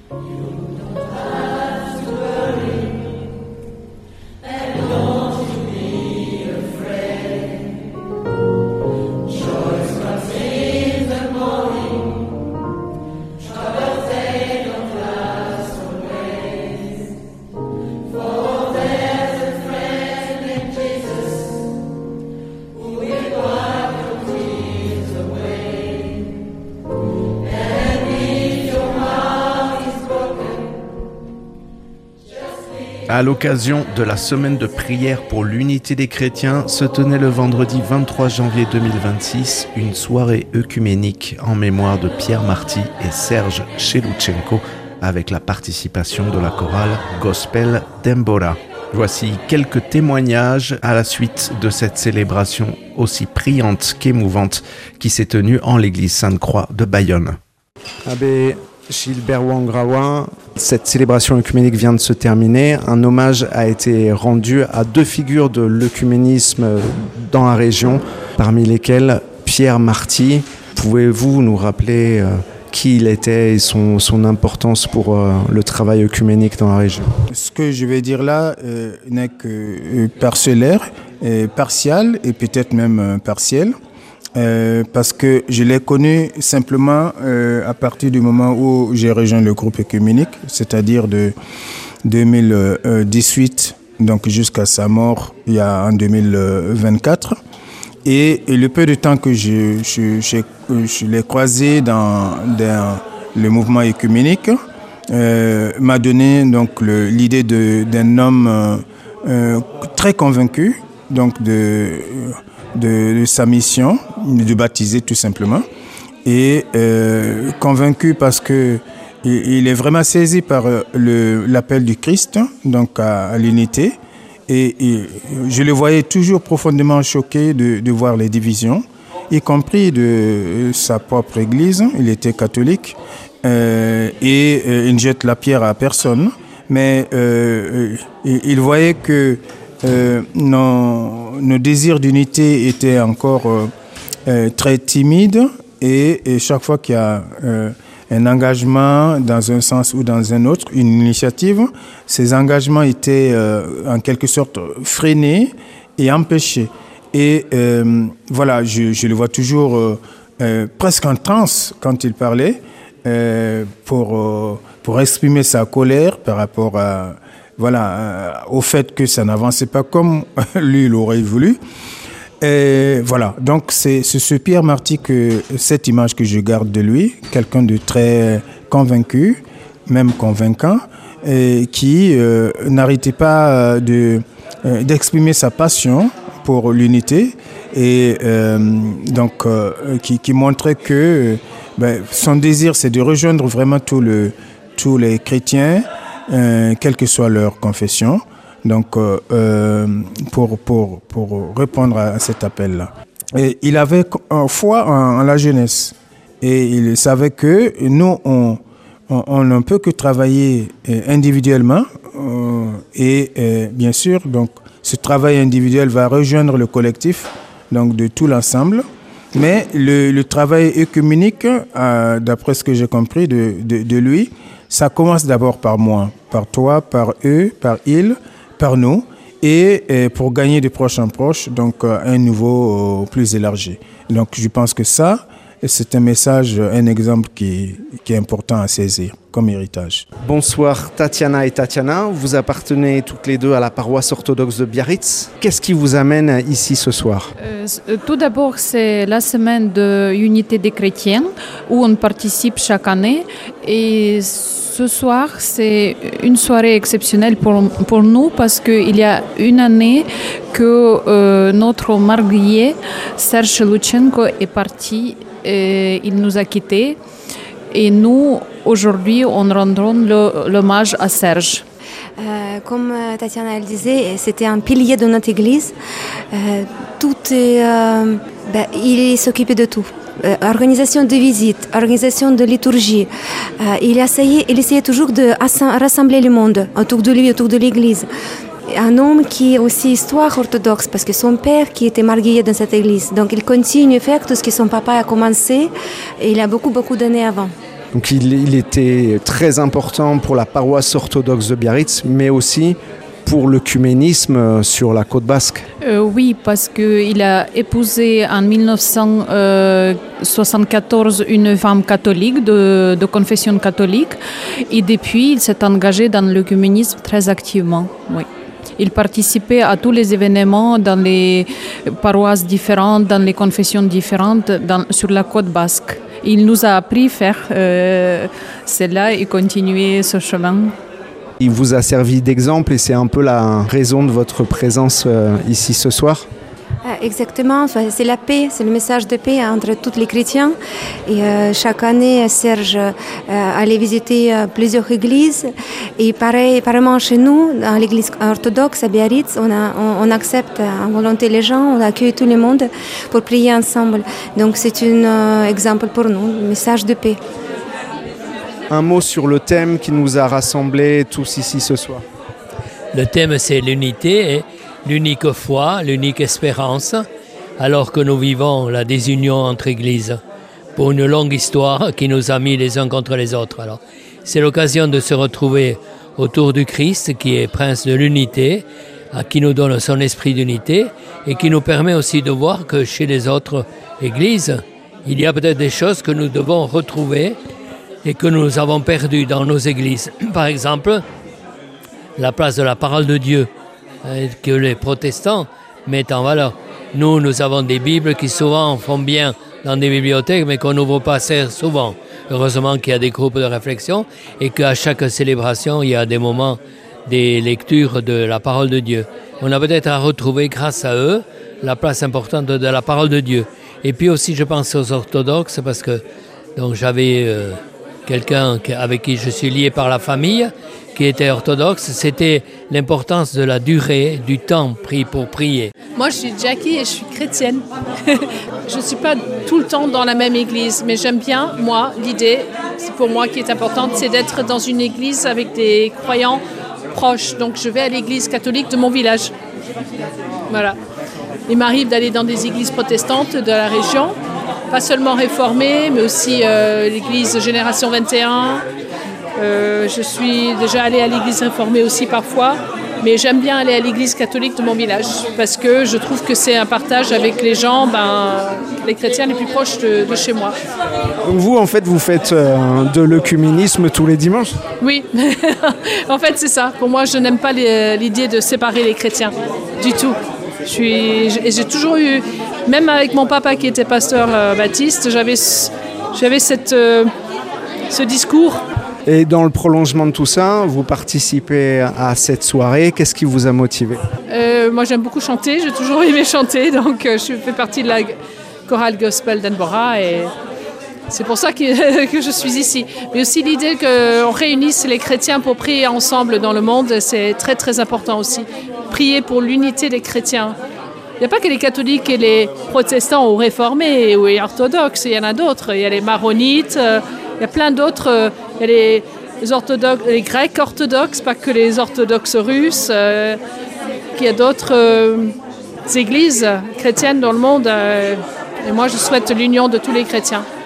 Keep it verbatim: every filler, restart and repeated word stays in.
À l'occasion de la semaine de prière pour l'unité des chrétiens, se tenait le vendredi vingt-trois janvier deux mille vingt-six une soirée œcuménique en mémoire de Pierre Marty et Serge Cheloutchenko avec la participation de la chorale Gospel d'Embora. Voici quelques témoignages à la suite de cette célébration aussi priante qu'émouvante qui s'est tenue en l'église Sainte-Croix de Bayonne. Abbé Gilbert Wangrawa, cette célébration œcuménique vient de se terminer. Un hommage a été rendu à deux figures de l'œcuménisme dans la région, parmi lesquelles Pierre Marty. Pouvez-vous nous rappeler euh, qui il était et son, son importance pour euh, le travail œcuménique dans la région? Ce que je vais dire là euh, n'est que euh, parcellaire, euh, partial et peut-être même euh, partiel. Euh, parce que je l'ai connu simplement euh, à partir du moment où j'ai rejoint le groupe œcuménique, c'est-à-dire de deux mille dix-huit, donc jusqu'à sa mort il y a en deux mille vingt-quatre. Et, et le peu de temps que je, je, je, je l'ai croisé dans, dans le mouvement œcuménique euh, m'a donné donc le, l'idée de, d'un homme euh, euh, très convaincu, donc de De, de sa mission, de baptiser tout simplement, et euh, convaincu parce que il, il est vraiment saisi par le, l'appel du Christ, donc à, à l'unité, et, et je le voyais toujours profondément choqué de, de voir les divisions, y compris de sa propre église. Il était catholique euh, et euh, il ne jette la pierre à personne, mais euh, il, il voyait que Euh, nos, nos désirs d'unité étaient encore euh, euh, très timides et, et chaque fois qu'il y a euh, un engagement dans un sens ou dans un autre, une initiative, ces engagements étaient euh, en quelque sorte freinés et empêchés. Et euh, voilà, je, je le vois toujours euh, euh, presque en transe quand il parlait euh, pour, euh, pour exprimer sa colère par rapport à Voilà, euh, au fait que ça n'avançait pas comme lui l'aurait voulu. Et voilà, donc c'est, c'est ce Pierre Marty, que, cette image que je garde de lui, quelqu'un de très convaincu, même convaincant, et qui euh, n'arrêtait pas de, euh, d'exprimer sa passion pour l'unité et euh, donc euh, qui, qui montrait que ben, son désir, c'est de rejoindre vraiment tout le, tous les chrétiens, Euh, quelle que soit leur confession, donc euh, euh, pour, pour, pour répondre à cet appel-là. Et il avait foi en, en la jeunesse et il savait que nous, on, on, on ne peut que travailler individuellement euh, et euh, bien sûr, donc, ce travail individuel va rejoindre le collectif, donc de tout l'ensemble. Mais le, le travail œcuménique, euh, d'après ce que j'ai compris de, de, de lui, ça commence d'abord par moi, par toi, par eux, par ils, par nous, et, et pour gagner de proche en proche, donc un niveau euh, plus élargi. Donc je pense que ça, c'est un message, un exemple qui, qui est important à saisir comme héritage. Bonsoir Tatiana et Tatiana, vous appartenez toutes les deux à la paroisse orthodoxe de Biarritz. Qu'est-ce qui vous amène ici ce soir? euh, Tout d'abord, c'est la semaine de l'unité des chrétiens où on participe chaque année. Et ce soir, c'est une soirée exceptionnelle pour, pour nous parce qu'il y a une année que euh, notre marié, Serge Cheloutchenko, est parti. Et il nous a quittés. Et nous, aujourd'hui, on rendra le, l'hommage à Serge. Euh, comme Tatiana elle disait, c'était un pilier de notre église. Euh, tout est, euh, ben, il s'occupait de tout. Euh, organisation de visites, organisation de liturgie. Euh, il, essayait, il essayait toujours de rassembler le monde autour de lui, autour de l'église. Un homme qui est aussi histoire orthodoxe, parce que son père qui était marié dans cette église. Donc il continue à faire tout ce que son papa a commencé, et il a beaucoup, beaucoup d'années avant. Donc il, il était très important pour la paroisse orthodoxe de Biarritz, mais aussi pour l'œcuménisme sur la côte basque. Euh, oui, parce qu'il a épousé en mille neuf cent soixante-quatorze une femme catholique de, de confession catholique et depuis il s'est engagé dans l'œcuménisme très activement. Oui. Il participait à tous les événements dans les paroisses différentes, dans les confessions différentes dans, sur la côte basque. Il nous a appris à faire euh, cela et continuer ce chemin. Il vous a servi d'exemple et c'est un peu la raison de votre présence euh, ici ce soir? Exactement, c'est la paix, c'est le message de paix entre tous les chrétiens. Et euh, chaque année, Serge euh, allait visiter euh, plusieurs églises. Et pareil, apparemment chez nous, dans l'église orthodoxe à Biarritz, on, a, on, on accepte en volonté les gens, on accueille tout le monde pour prier ensemble. Donc c'est un euh, exemple pour nous, le message de paix. Un mot sur le thème qui nous a rassemblés tous ici ce soir. Le thème, c'est l'unité et l'unique foi, l'unique espérance, alors que nous vivons la désunion entre églises pour une longue histoire qui nous a mis les uns contre les autres. Alors, c'est l'occasion de se retrouver autour du Christ qui est prince de l'unité, qui nous donne son esprit d'unité et qui nous permet aussi de voir que chez les autres églises, il y a peut-être des choses que nous devons retrouver et que nous avons perdues dans nos églises. Par exemple, la place de la parole de Dieu que les protestants mettent en valeur. Nous, nous avons des Bibles qui souvent font bien dans des bibliothèques, mais qu'on n'ouvre pas assez souvent. Heureusement qu'il y a des groupes de réflexion et qu'à chaque célébration, il y a des moments, des lectures de la parole de Dieu. On a peut-être à retrouver, grâce à eux, la place importante de la parole de Dieu. Et puis aussi, je pense aux orthodoxes, parce que donc, j'avais euh, quelqu'un avec qui je suis lié par la famille, qui était orthodoxe, c'était l'importance de la durée, du temps pris pour prier. Moi, je suis Jackie et je suis chrétienne. Je ne suis pas tout le temps dans la même église, mais j'aime bien, moi, l'idée, c'est pour moi qui est importante, c'est d'être dans une église avec des croyants proches. Donc, je vais à l'église catholique de mon village. Voilà. Il m'arrive d'aller dans des églises protestantes de la région, pas seulement réformées, mais aussi euh, l'église Génération vingt et un. Euh, je suis déjà allée à l'église réformée aussi parfois, mais j'aime bien aller à l'église catholique de mon village parce que je trouve que c'est un partage avec les gens, ben, les chrétiens les plus proches de, de chez moi. Donc vous, en fait, vous faites euh, de l'œcuménisme tous les dimanches? Oui, en fait c'est ça. Pour moi, je n'aime pas les, l'idée de séparer les chrétiens du tout. Je suis, j'ai, j'ai toujours eu, même avec mon papa qui était pasteur euh, baptiste, j'avais, j'avais cette, euh, ce discours. Et dans le prolongement de tout ça, vous participez à cette soirée. Qu'est-ce qui vous a motivé? euh, Moi, j'aime beaucoup chanter. J'ai toujours aimé chanter. Donc, euh, je fais partie de la chorale gospel d'Edinburgh. Et c'est pour ça que, que je suis ici. Mais aussi l'idée qu'on réunisse les chrétiens pour prier ensemble dans le monde, c'est très, très important aussi. Prier pour l'unité des chrétiens. Il n'y a pas que les catholiques et les protestants ou réformés ou les orthodoxes. Il y en a d'autres. Il y a les maronites. Euh, il y a plein d'autres. Il y a les, les, orthodoxes, les Grecs orthodoxes, pas que les orthodoxes russes. Euh, il y a d'autres euh, églises chrétiennes dans le monde. Euh, et moi, je souhaite l'union de tous les chrétiens.